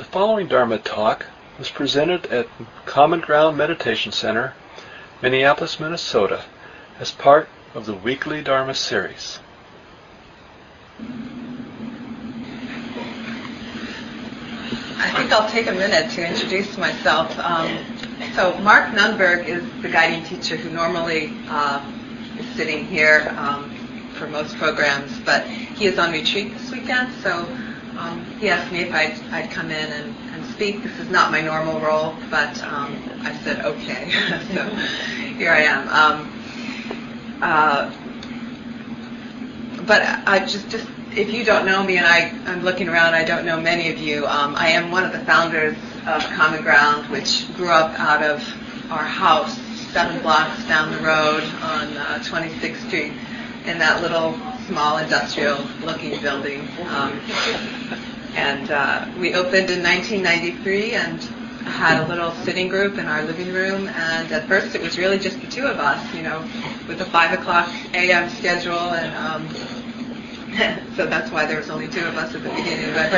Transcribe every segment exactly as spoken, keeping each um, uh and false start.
following Dharma talk was presented at Common Ground Meditation Center, Minneapolis, Minnesota, as part of the weekly Dharma series. I think I'll take a minute to introduce myself. Um, so Mark Nunberg is the guiding teacher who normally uh, is sitting here um, for most programs, but he is on retreat this weekend, so um, he asked me if I'd, I'd come in and, and speak. This is not my normal role, but um, I said okay, so here I am. Um, uh, but I just, just if you don't know me, and I, I'm looking around, I don't know many of you, um, I am one of the founders of Common Ground, which grew up out of our house seven blocks down the road on uh, twenty-sixth Street in that little small industrial-looking building. Um, and uh, we opened in nineteen ninety-three and had a little sitting group in our living room. And at first it was really just the two of us, you know, with a five o'clock a m schedule. And um, so that's why there was only two of us at the beginning. But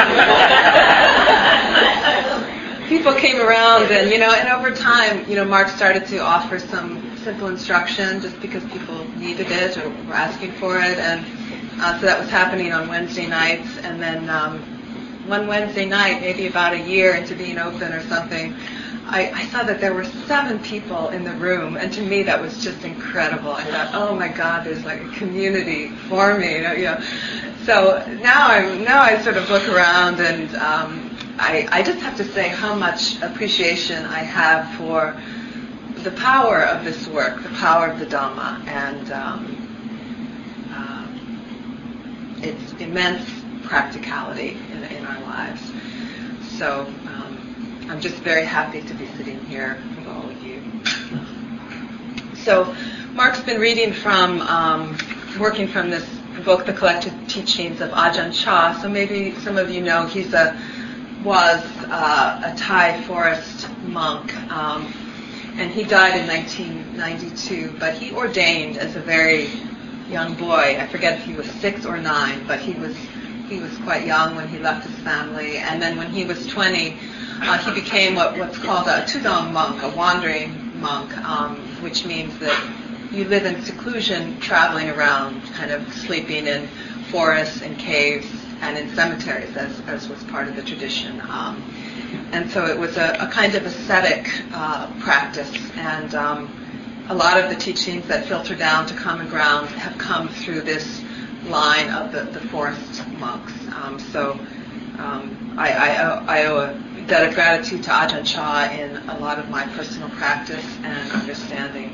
people came around, and you know, and over time, you know, Mark started to offer some simple instruction just because people needed it or were asking for it, and uh, so that was happening on Wednesday nights. And then um, one Wednesday night, maybe about a year into being open or something, I, I saw that there were seven people in the room, and to me that was just incredible. I thought, oh my God, there's like a community forming, you know. You know. So now I now I sort of look around, and um, I, I just have to say how much appreciation I have for the power of this work, the power of the Dhamma, and um, uh, its immense practicality in, in our lives. So um, I'm just very happy to be sitting here with all of you. So Mark's been reading from, um, working from this book, The Collected Teachings of Ajahn Chah. So maybe some of you know he's a was uh, a Thai forest monk. Um, And he died in nineteen ninety-two, but he ordained as a very young boy. I forget if he was six or nine, but he was he was quite young when he left his family. And then when he was twenty, uh, he became what, what's called a tudong monk, a wandering monk, um, which means that you live in seclusion, traveling around, kind of sleeping in forests and caves and in cemeteries, as, as was part of the tradition. Um, And so it was a, a kind of ascetic uh, practice, and um, a lot of the teachings that filter down to Common Ground have come through this line of the, the forest monks. Um, so um, I, I, owe, I owe a debt of gratitude to Ajahn Chah in a lot of my personal practice and understanding.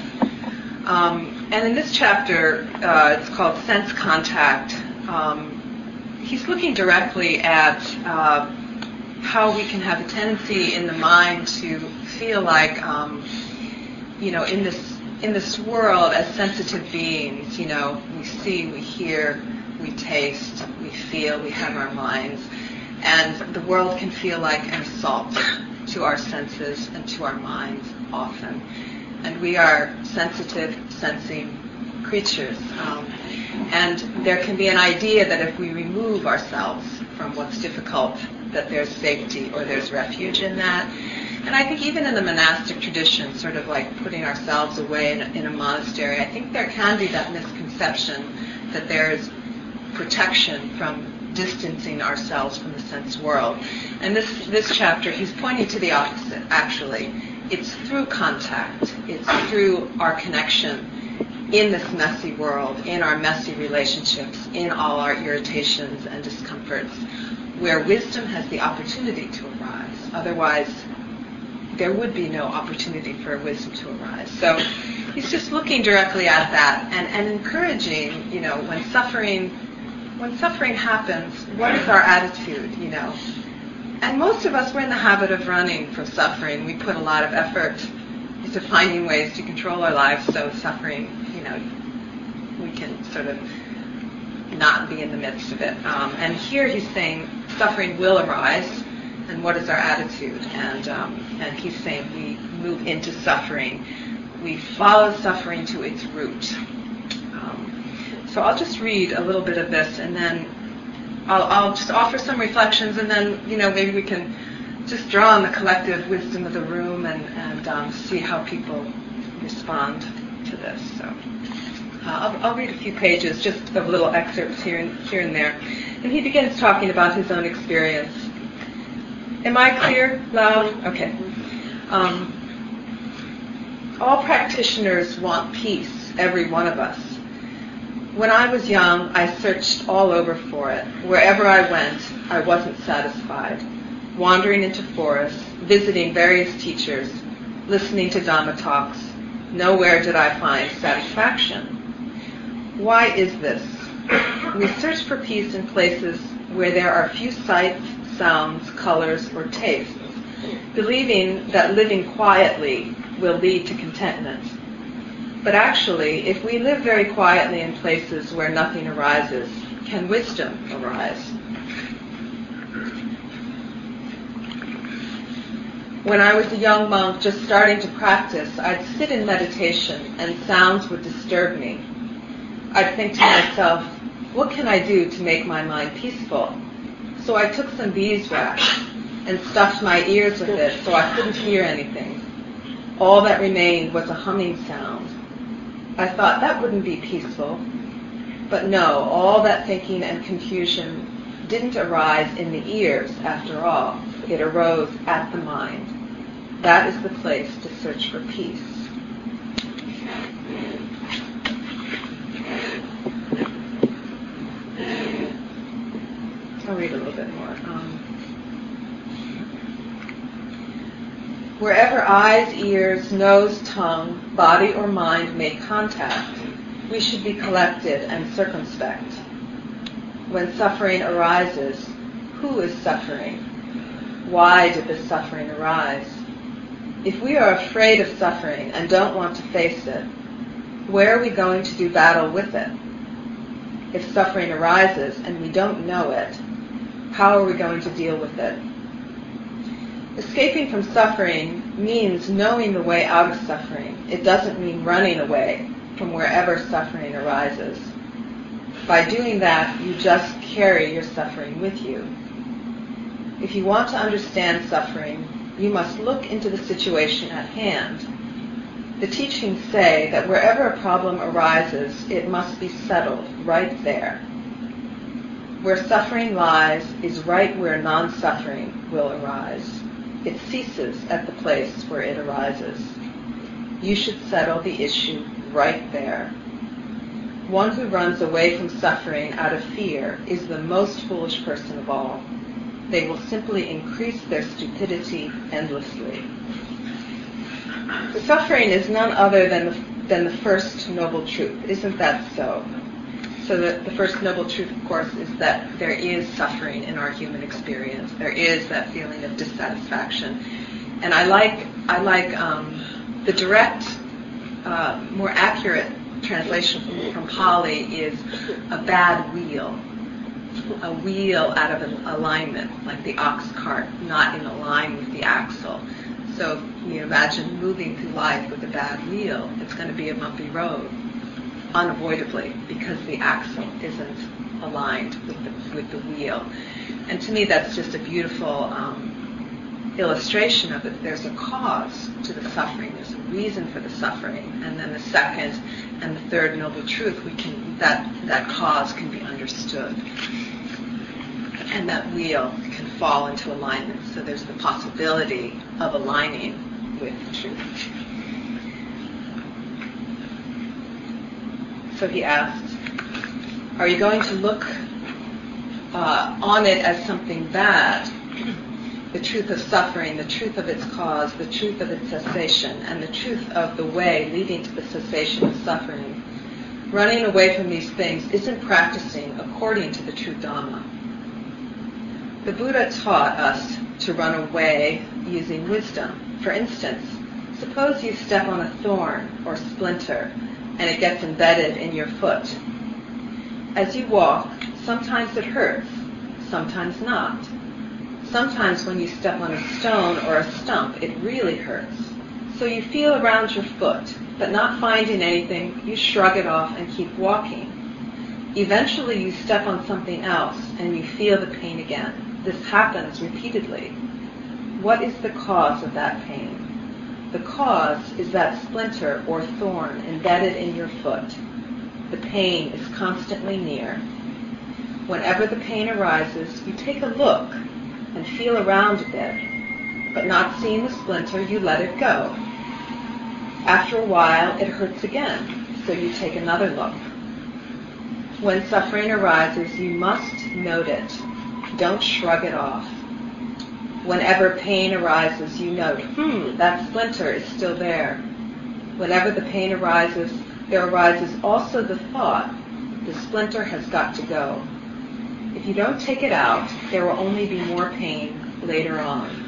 Um, and in this chapter, uh, it's called Sense Contact. Um, he's looking directly at uh, how we can have a tendency in the mind to feel like, um, you know, in this in this world as sensitive beings, you know, we see, we hear, we taste, we feel, we have our minds, and the world can feel like an assault to our senses and to our minds often. And we are sensitive, sensing creatures, um, and there can be an idea that if we remove ourselves from what's difficult, that there's safety or there's refuge in that. And I think even in the monastic tradition, sort of like putting ourselves away in a, in a monastery, I think there can be that misconception that there's protection from distancing ourselves from the sense world. And this, this chapter, he's pointing to the opposite, actually. It's through contact. It's through our connection in this messy world, in our messy relationships, in all our irritations and discomforts, where wisdom has the opportunity to arise. Otherwise, there would be no opportunity for wisdom to arise. So he's just looking directly at that and, and encouraging, you know, when suffering, when suffering happens, what is our attitude, you know? And most of us, we're in the habit of running from suffering. We put a lot of effort into finding ways to control our lives so suffering, you know, we can sort of not be in the midst of it. Um, and here he's saying suffering will arise, and what is our attitude? And um, and he's saying we move into suffering. We follow suffering to its root. Um, so I'll just read a little bit of this, and then I'll, I'll just offer some reflections, and then, you know, maybe we can just draw on the collective wisdom of the room and, and um, see how people respond to this. So uh, I'll, I'll read a few pages, just of little excerpts here and, here and there. And he begins talking about his own experience. Am I clear? Loud? Okay. Um, all practitioners want peace, every one of us. When I was young, I searched all over for it. Wherever I went, I wasn't satisfied. Wandering into forests, visiting various teachers, listening to Dhamma talks, nowhere did I find satisfaction. Why is this? We search for peace in places where there are few sights, sounds, colors, or tastes, believing that living quietly will lead to contentment. But actually, if we live very quietly in places where nothing arises, can wisdom arise? When I was a young monk just starting to practice, I'd sit in meditation and sounds would disturb me. I'd think to myself, what can I do to make my mind peaceful? So I took some beeswax and stuffed my ears with it so I couldn't hear anything. All that remained was a humming sound. I thought that wouldn't be peaceful. But no, all that thinking and confusion didn't arise in the ears after all. It arose at the mind. That is the place to search for peace. I'll read a little bit more. Um, Wherever eyes, ears, nose, tongue, body, or mind make contact, we should be collected and circumspect. When suffering arises, who is suffering? Why did this suffering arise? If we are afraid of suffering and don't want to face it, where are we going to do battle with it? If suffering arises and we don't know it, how are we going to deal with it? Escaping from suffering means knowing the way out of suffering. It doesn't mean running away from wherever suffering arises. By doing that, you just carry your suffering with you. If you want to understand suffering, you must look into the situation at hand. The teachings say that wherever a problem arises, it must be settled right there. Where suffering lies is right where non-suffering will arise. It ceases at the place where it arises. You should settle the issue right there. One who runs away from suffering out of fear is the most foolish person of all. They will simply increase their stupidity endlessly. Suffering is none other than the, than the first noble truth. Isn't that so? So the, the first noble truth, of course, is that there is suffering in our human experience. There is that feeling of dissatisfaction. And I like I like um, the direct, uh, more accurate translation from, from Pali is a bad wheel. A wheel out of an alignment, like the ox cart, not in a line with the axle. So you imagine moving through life with a bad wheel. It's going to be a bumpy road, unavoidably, because the axle isn't aligned with the, with the wheel. And to me, that's just a beautiful um, illustration of it. There's a cause to the suffering. There's a reason for the suffering. And then the second and the third noble truth, we can that that cause can be understood. And that wheel can fall into alignment. So there's the possibility of aligning with the truth. So he asks, are you going to look uh, on it as something bad? The truth of suffering, the truth of its cause, the truth of its cessation, and the truth of the way leading to the cessation of suffering. Running away from these things isn't practicing according to the true Dhamma. The Buddha taught us to run away using wisdom. For instance, suppose you step on a thorn or splinter and it gets embedded in your foot. As you walk, sometimes it hurts, sometimes not. Sometimes when you step on a stone or a stump, it really hurts. So you feel around your foot, but not finding anything, you shrug it off and keep walking. Eventually you step on something else and you feel the pain again. This happens repeatedly. What is the cause of that pain? The cause is that splinter or thorn embedded in your foot. The pain is constantly near. Whenever the pain arises, you take a look and feel around a bit, but not seeing the splinter, you let it go. After a while, it hurts again, so you take another look. When suffering arises, you must note it. Don't shrug it off. Whenever pain arises, you note, hmm, that splinter is still there. Whenever the pain arises, there arises also the thought, the splinter has got to go. If you don't take it out, there will only be more pain later on.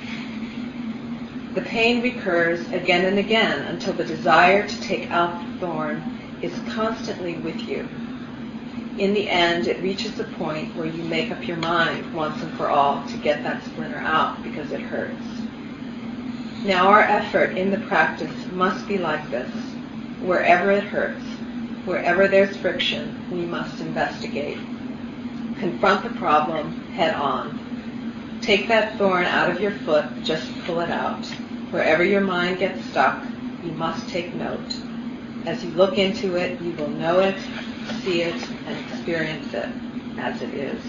The pain recurs again and again until the desire to take out the thorn is constantly with you. In the end, it reaches a point where you make up your mind once and for all to get that splinter out because it hurts. Now our effort in the practice must be like this. Wherever it hurts, wherever there's friction, we must investigate. Confront the problem head on. Take that thorn out of your foot, just pull it out. Wherever your mind gets stuck, you must take note. As you look into it, you will know it, see it, and experience it as it is.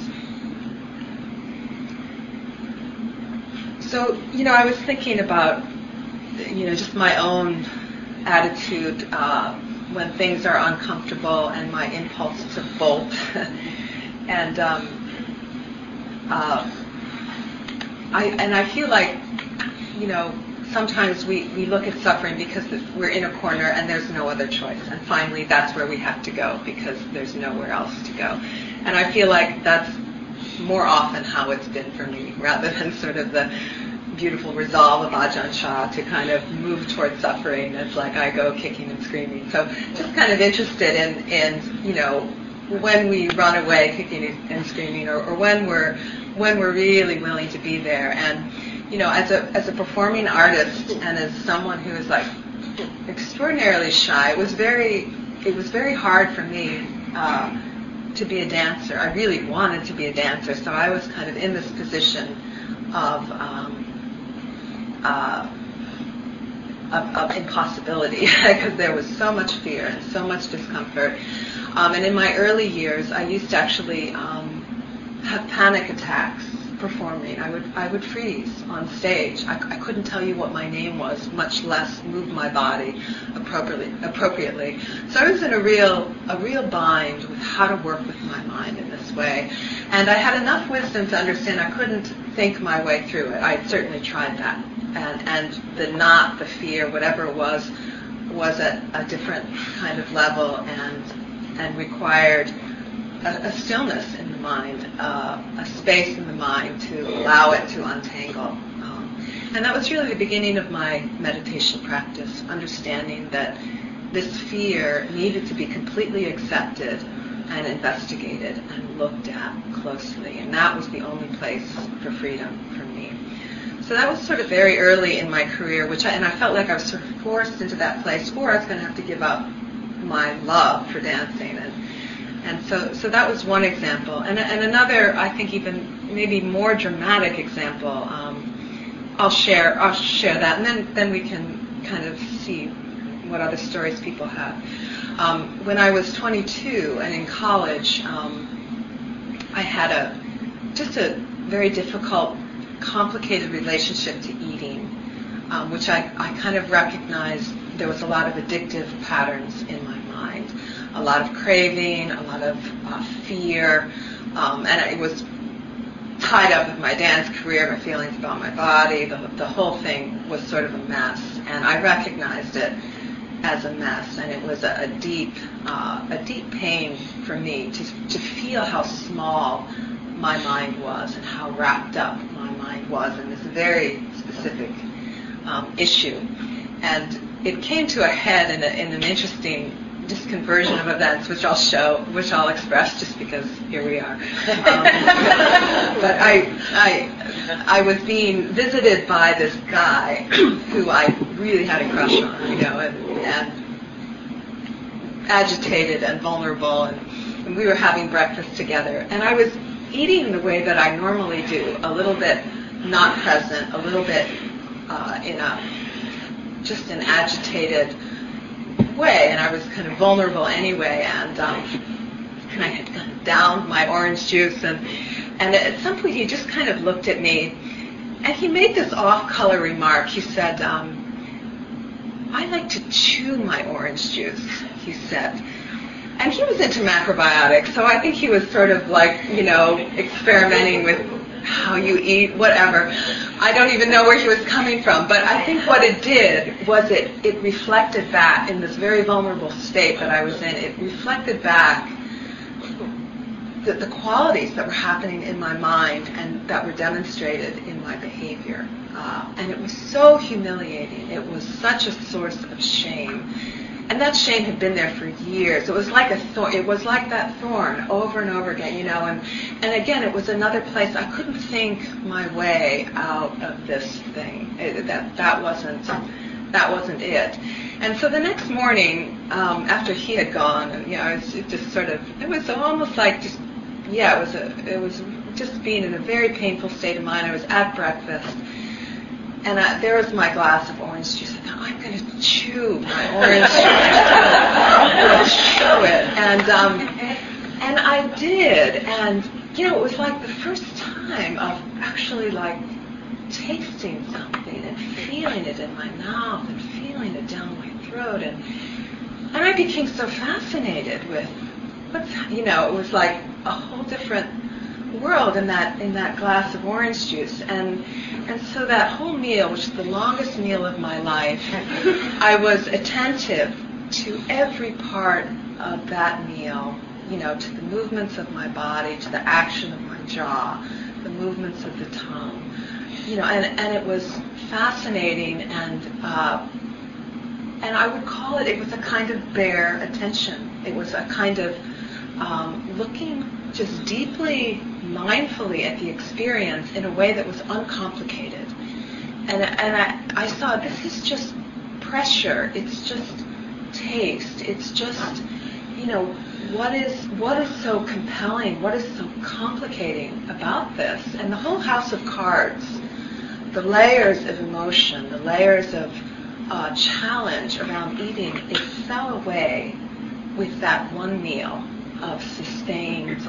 So, you know, I was thinking about, you know, just my own attitude uh, when things are uncomfortable and my impulse to bolt. and um, uh, I and I feel like, you know, sometimes we, we look at suffering because we're in a corner and there's no other choice. And finally, that's where we have to go because there's nowhere else to go. And I feel like that's more often how it's been for me, rather than sort of the beautiful resolve of Ajahn Chah to kind of move towards suffering. It's like I go kicking and screaming. So just kind of interested in, in you know, when we run away kicking and screaming, or, or when we're when we're really willing to be there. And you know, as a as a performing artist and as someone who is like extraordinarily shy, it was very it was very hard for me uh, to be a dancer. I really wanted to be a dancer, so I was kind of in this position of um, uh, of, of impossibility because there was so much fear and so much discomfort. Um, and in my early years, I used to actually um, have panic attacks performing. I would I would freeze on stage. I, I couldn't tell you what my name was, much less move my body appropriately. Appropriately. So I was in a real a real bind with how to work with my mind in this way. And I had enough wisdom to understand I couldn't think my way through it. I certainly tried that. And and the knot, the fear, whatever it was, was at a different kind of level and and required a, a stillness in the mind, uh, a space in the mind to allow it to untangle. Um, and that was really the beginning of my meditation practice, understanding that this fear needed to be completely accepted and investigated and looked at closely. And that was the only place for freedom for me. So that was sort of very early in my career, which I, and I felt like I was sort of forced into that place, or I was going to have to give up my love for dancing. And And so, so that was one example. And, and another, I think, even maybe more dramatic example. Um, I'll share. I'll share that, and then, then we can kind of see what other stories people have. Um, when I was twenty-two and in college, um, I had a just a very difficult, complicated relationship to eating, um, which I, I kind of recognized there was a lot of addictive patterns in my mind. A lot of craving, a lot of uh, fear, um, and it was tied up with my dance career, my feelings about my body. The, the whole thing was sort of a mess, and I recognized it as a mess, and it was a, a deep, uh, a deep pain for me to to feel how small my mind was and how wrapped up my mind was in this very specific um, issue, and it came to a head in, a, in an interesting just conversion of events, which I'll show, which I'll express, just because here we are. Um, but I, I, I was being visited by this guy who I really had a crush on, you know, and, and agitated and vulnerable, and and we were having breakfast together. And I was eating the way that I normally do, a little bit not present, a little bit uh, in a just an agitated way, and I was kind of vulnerable anyway. And um, and I had kind of downed my orange juice, and and at some point he just kind of looked at me, and he made this off-color remark. He said, um, "I like to chew my orange juice," he said. And he was into macrobiotics, so I think he was sort of like, you know, experimenting with how you eat, whatever. I don't even know where he was coming from, but I think what it did was it, it reflected back in this very vulnerable state that I was in. It reflected back the, the qualities that were happening in my mind and that were demonstrated in my behavior. Uh, and it was so humiliating. It was such a source of shame. And that shame had been there for years. It was like a thorn. It was like that thorn over and over again, you know. And and again, it was another place. I couldn't think my way out of this thing. It, that that wasn't that wasn't it. And so the next morning, um, after he had gone, and you know, it, was, it just sort of, it was almost like just, yeah, it was a, it was just being in a very painful state of mind. I was at breakfast. And I, there was my glass of orange juice. I thought, I'm going to chew my orange juice. I'm going to chew it. And, um, and I did. And, you know, it was like the first time of actually, like, tasting something and feeling it in my mouth and feeling it down my throat. And, and I became so fascinated with what's, you know, it was like a whole different world in that in that glass of orange juice. And and so that whole meal, which is the longest meal of my life, I was attentive to every part of that meal, you know, to the movements of my body, to the action of my jaw, the movements of the tongue, you know, and, and it was fascinating. And uh, and I would call it, it was a kind of bare attention. It was a kind of um, looking just deeply, mindfully at the experience in a way that was uncomplicated. And, and I, I saw this is just pressure. It's just taste. It's just, you know, what is what is so compelling? What is so complicating about this? And the whole house of cards, the layers of emotion, the layers of uh, challenge around eating, it fell away with that one meal of sustained,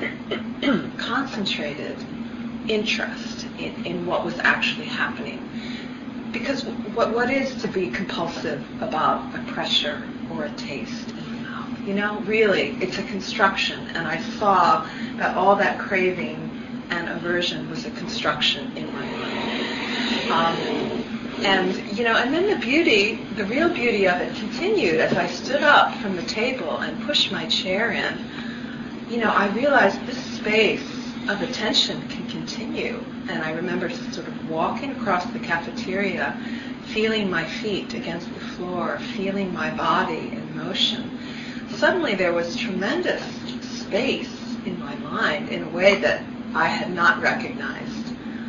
concentrated interest in, in what was actually happening. Because what what is to be compulsive about a pressure or a taste in the mouth? You know, really, it's a construction. And I saw that all that craving and aversion was a construction in my mind. Um, and, you know, and then the beauty, the real beauty of it continued as I stood up from the table and pushed my chair in. You know, I realized this space of attention can continue. And I remember sort of walking across the cafeteria, feeling my feet against the floor, feeling my body in motion. Suddenly there was tremendous space in my mind in a way that I had not recognized.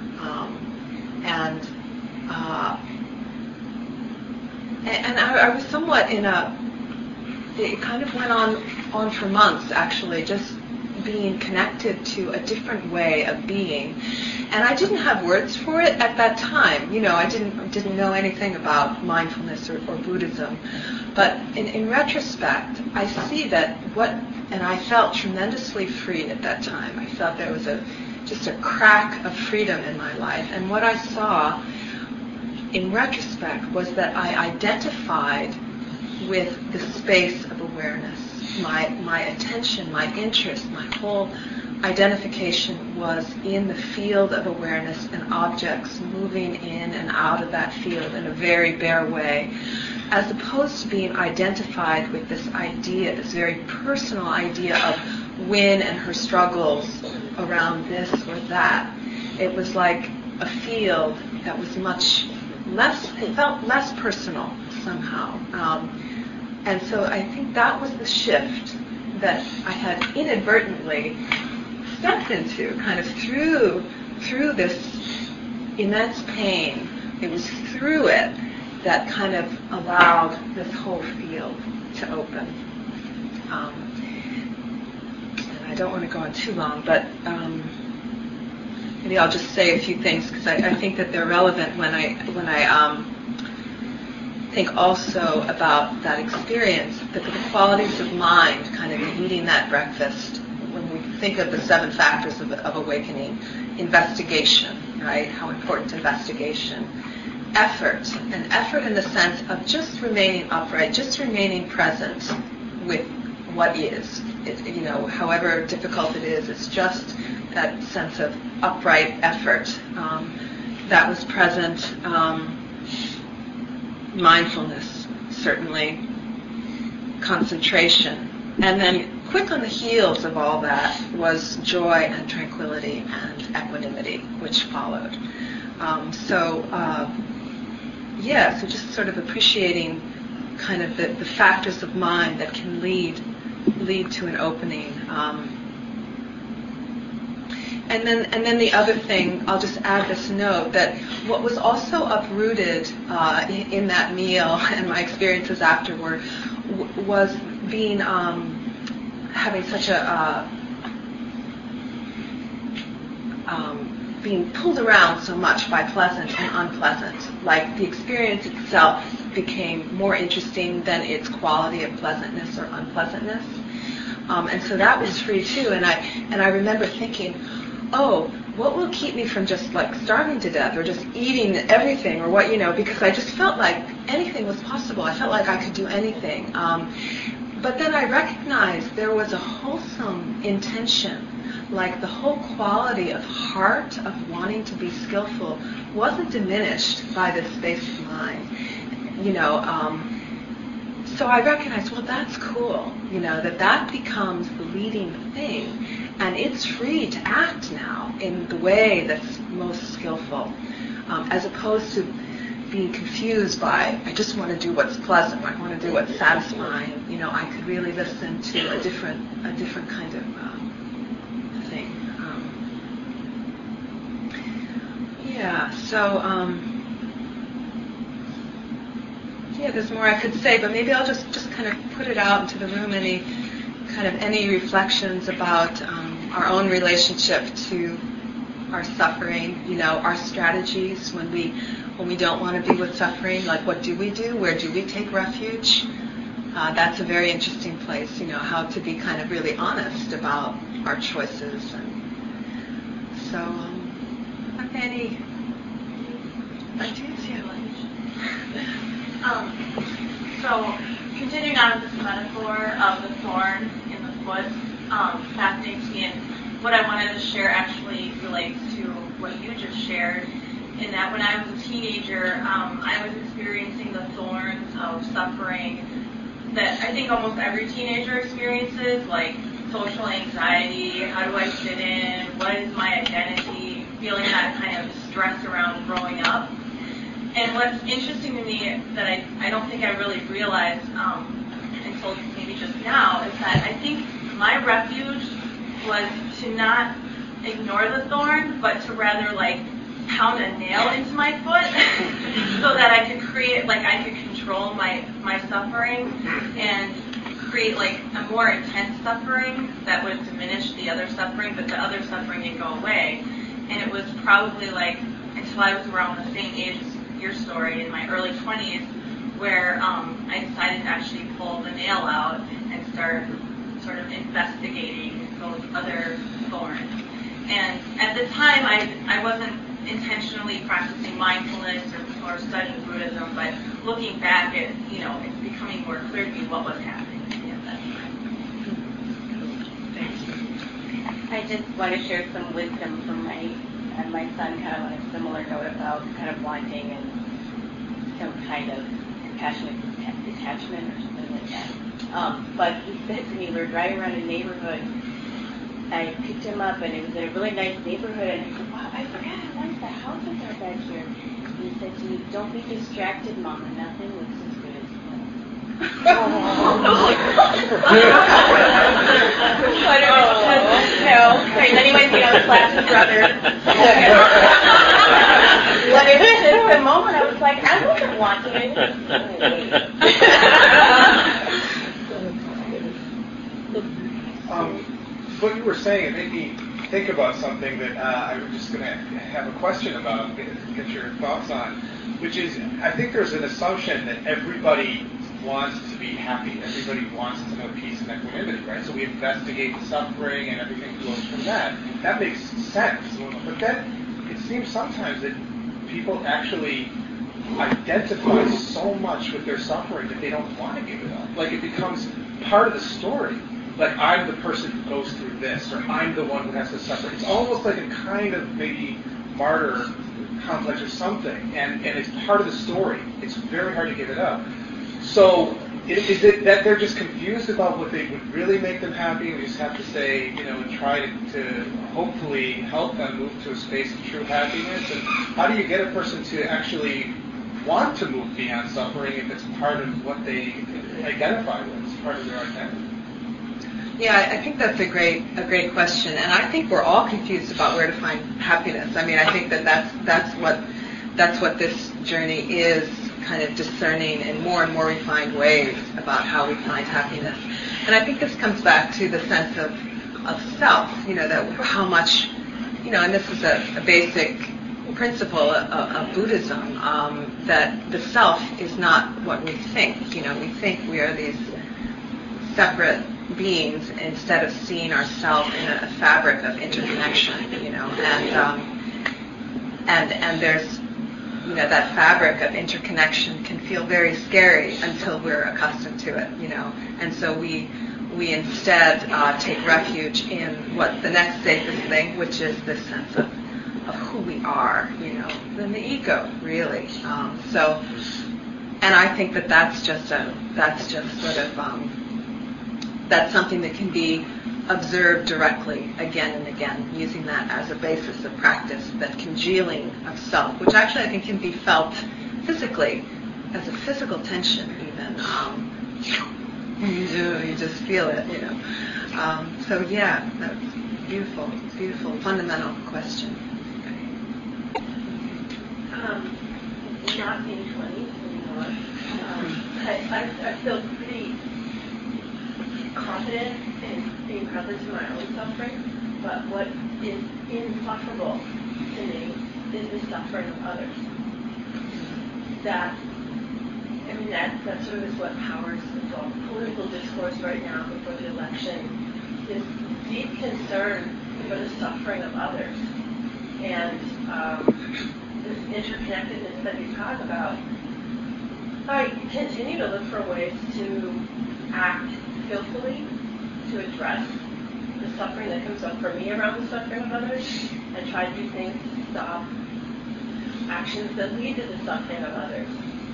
Um, and, uh, and and I, I was somewhat in a, it kind of went on, on for months actually, just being connected to a different way of being. And I didn't have words for it at that time. You know, I didn't didn't know anything about mindfulness or, or Buddhism. But in, in retrospect, I see that what, and I felt tremendously free at that time. I felt there was a just a crack of freedom in my life. And what I saw in retrospect was that I identified with the space of awareness. My my attention, my interest, my whole identification was in the field of awareness and objects moving in and out of that field in a very bare way, as opposed to being identified with this idea, this very personal idea of Wynne and her struggles around this or that. It was like a field that was much less, it felt less personal somehow. Um, and so I think that was the shift that I had inadvertently stepped into, kind of through through this immense pain. It was through it that kind of allowed this whole field to open. Um, I don't want to go on too long, but um, maybe I'll just say a few things because I, I think that they're relevant when I when I um, think also about that experience, that the qualities of mind, kind of in eating that breakfast. When we think of the seven factors of, of awakening, investigation, right? How important investigation. Effort, an effort in the sense of just remaining upright, just remaining present with what is. It, you know, however difficult it is, it's just that sense of upright effort um, that was present. Um, mindfulness, certainly. Concentration. And then quick on the heels of all that was joy and tranquility and equanimity, which followed. Um, so, uh, yeah, so just sort of appreciating kind of the, the factors of mind that can lead lead to an opening. Um, and then and then the other thing, I'll just add this note, that what was also uprooted uh, in, in that meal and my experiences afterward w- was being, um, having such a, uh, um, being pulled around so much by pleasant and unpleasant. Like the experience itself became more interesting than its quality of pleasantness or unpleasantness. Um, and so that was free too. And I and I remember thinking, oh, what will keep me from just like starving to death or just eating everything or what, you know, because I just felt like anything was possible. I felt like I could do anything. Um, but then I recognized there was a wholesome intention. Like the whole quality of heart, of wanting to be skillful, wasn't diminished by this space of mind. You know, um, so I recognized, well, that's cool. You know, that that becomes the leading thing. And it's free to act now in the way that's most skillful, um, as opposed to being confused by, I just want to do what's pleasant, I want to do what's satisfying. You know, I could really listen to a different, a different kind of um, thing. Um, yeah, so, um, yeah, there's more I could say, but maybe I'll just, just kind of put it out into the room, any kind of any reflections about um, our own relationship to our suffering, you know, our strategies when we when we don't want to be with suffering, like what do we do? Where do we take refuge? Uh, that's a very interesting place, you know, how to be kind of really honest about our choices. And so, um, okay, any ideas? Yeah. Um, so, continuing on with this metaphor of the thorn in the foot, um, fascinates me, and what I wanted to share actually relates to what you just shared, in that when I was a teenager, um, I was experiencing the thorns of suffering that I think almost every teenager experiences, like social anxiety, how do I fit in, what is my identity, feeling that kind of stress around growing up. And what's interesting to me that I, I don't think I really realized um, until maybe just now is that I think my refuge was to not ignore the thorn, but to rather like pound a nail into my foot so that I could create, like I could control my, my suffering and create like a more intense suffering that would diminish the other suffering, but the other suffering didn't go away. And it was probably like until I was around the same age as your story in my early twenties where um, I decided to actually pull the nail out and start sort of investigating those other thorns. And at the time, I I wasn't intentionally practicing mindfulness or, or studying Buddhism, but looking back at, you know, it's becoming more clear to me what was happening at that time. Thank you. I just want to share some wisdom from my and my son, kind of on a similar note about kind of wanting and some kind of compassionate detachment or something like that. Um, but he said to me, we were driving around a neighborhood. I picked him up, and it was in a really nice neighborhood. And I said, wow, I forgot how nice the houses are back here. And he said to me, don't be distracted, Mama. Nothing looks as good as home. No. Okay, then he went, you know, slapped his brother. But it was just the moment I was like, I wasn't wanting it. Um, what you were think about something that uh, I'm just going to have a question about, get, get your thoughts on, which is, I think there's an assumption that everybody wants to be happy. Everybody wants to know peace and equanimity, right? So we investigate suffering and everything flows from that. That makes sense. But then it seems sometimes that people actually identify so much with their suffering that they don't want to give it up. Like it becomes part of the story. Like I'm the person who goes through this, or I'm the one who has to suffer. It's almost like a kind of maybe martyr complex or something, and, and it's part of the story. It's very hard to give it up. So is it that they're just confused about what they would really make them happy, and we just have to say, you know, and try to, to hopefully help them move to a space of true happiness? And how do you get a person to actually want to move beyond suffering if it's part of what they identify with, it's part of their identity? Yeah, I think that's a great a great question, and I think we're all confused about where to find happiness. I mean, I think that that's that's what that's what this journey is, kind of discerning in more and more refined ways about how we find happiness. And I think this comes back to the sense of of self. You know, that how much, you know, and this is a, a basic principle of, of Buddhism, um, that the self is not what we think. You know, we think we are these separate beings instead of seeing ourselves in a, a fabric of interconnection. You know, and um, and and there's, you know, that fabric of interconnection can feel very scary until we're accustomed to it. You know, and so we. We instead uh, take refuge in what the next safest thing, which is this sense of, of who we are, you know, than the ego, really. Um, so, and I think that that's just a that's just sort of um, that's something that can be observed directly again and again, using that as a basis of practice. That congealing of self, which actually I think can be felt physically as a physical tension, even. Um, You do, you just feel it, you know. Um, so yeah, that's beautiful, beautiful, fundamental question. Um, not being twenty anymore, um, I, I, I feel pretty confident in being present to my own suffering, but what is insufferable to me is the suffering of others. That I mean, that, that sort of is what powers the political discourse right now before the election, is deep concern for the suffering of others. And um, this interconnectedness that you talk about, I continue to look for ways to act skillfully to address the suffering that comes up for me around the suffering of others, and try to do things to stop actions that lead to the suffering of others.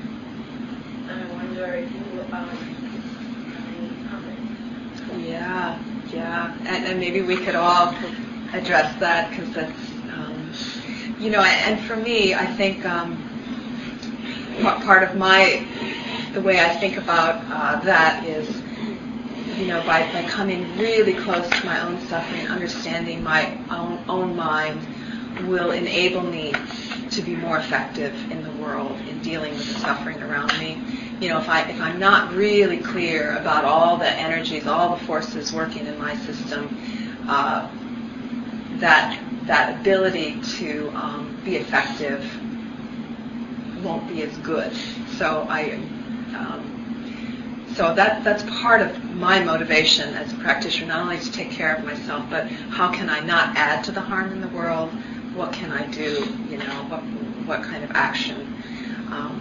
I wonder if you um, have any comments. Yeah, yeah, and, and maybe we could all address that, because that's, um, you know, and for me, I think um, part of my, the way I think about uh, that is, you know, by, by coming really close to my own suffering, understanding my own, own mind will enable me to be more effective in the world in dealing with the suffering around me. You know, if I if I'm not really clear about all the energies, all the forces working in my system, uh, that that ability to um, be effective won't be as good. So I, um, so that that's part of my motivation as a practitioner, not only to take care of myself, but how can I not add to the harm in the world? What can I do? You know, what what kind of action? Um,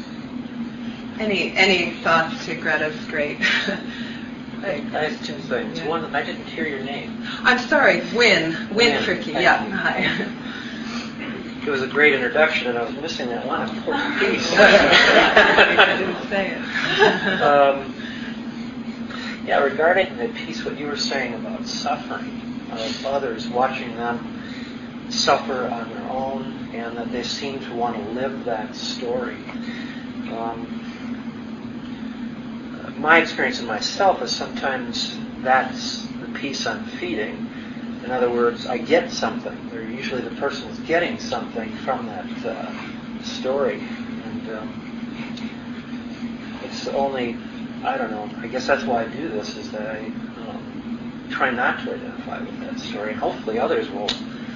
any any thoughts to Greta's great? I, I have two things. Yeah. One, I didn't hear your name. I'm sorry, Win, Win Win. Fricke. Thank Yeah, you. hi. It was a great introduction, and I was missing that one important piece. I didn't say it. um, yeah, regarding the piece, what you were saying about suffering of others, watching them suffer on their own, and that they seem to want to live that story. Um, my experience in myself is sometimes that's the piece I'm feeding. In other words, I get something, or usually the person is getting something from that uh, story. And um, it's only, I don't know, I guess that's why I do this, is that I um, try not to identify with that story, and hopefully others will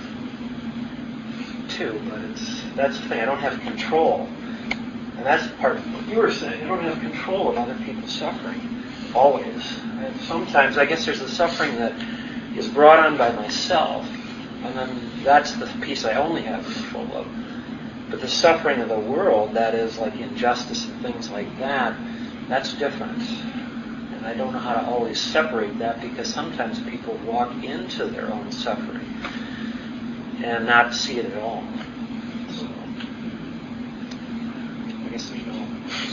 too. But it's that's the thing. I don't have control, and that's part of what you were saying. I don't have control of other people's suffering always. And sometimes I guess there's the suffering that is brought on by myself, and then that's the piece I only have control of. But the suffering of the world, that is like injustice and things like that, that's different. And I don't know how to always separate that, because sometimes people walk into their own suffering and not see it at all. So, I guess there's no...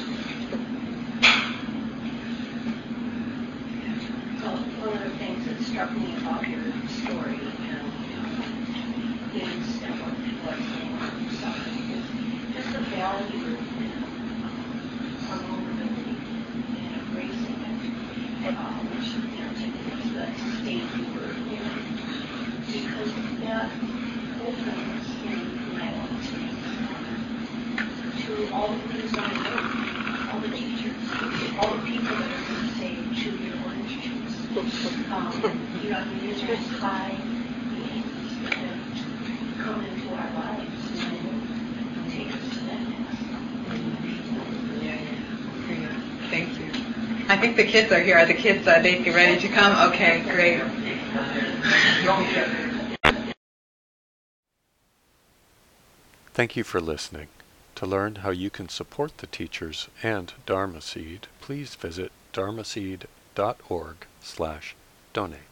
So one of the things that struck me about your story and um, is and what people are saying about suffering is just the value of vulnerability and embracing it, uh, which you know is the state you were in, because that opens in my own experience to all the things I know, all the teachers, all the people that are going to say chew your orange juice. Um, you know, I mean, there's just high beings that have come into our lives and take us to that next level. Yeah, yeah. Thank you. I think the kids are here. Are the kids, uh, Daisy, ready to come? Okay, great. Thank you for listening. To learn how you can support the teachers and Dharma Seed, please visit dharmaseed dot org slash donate.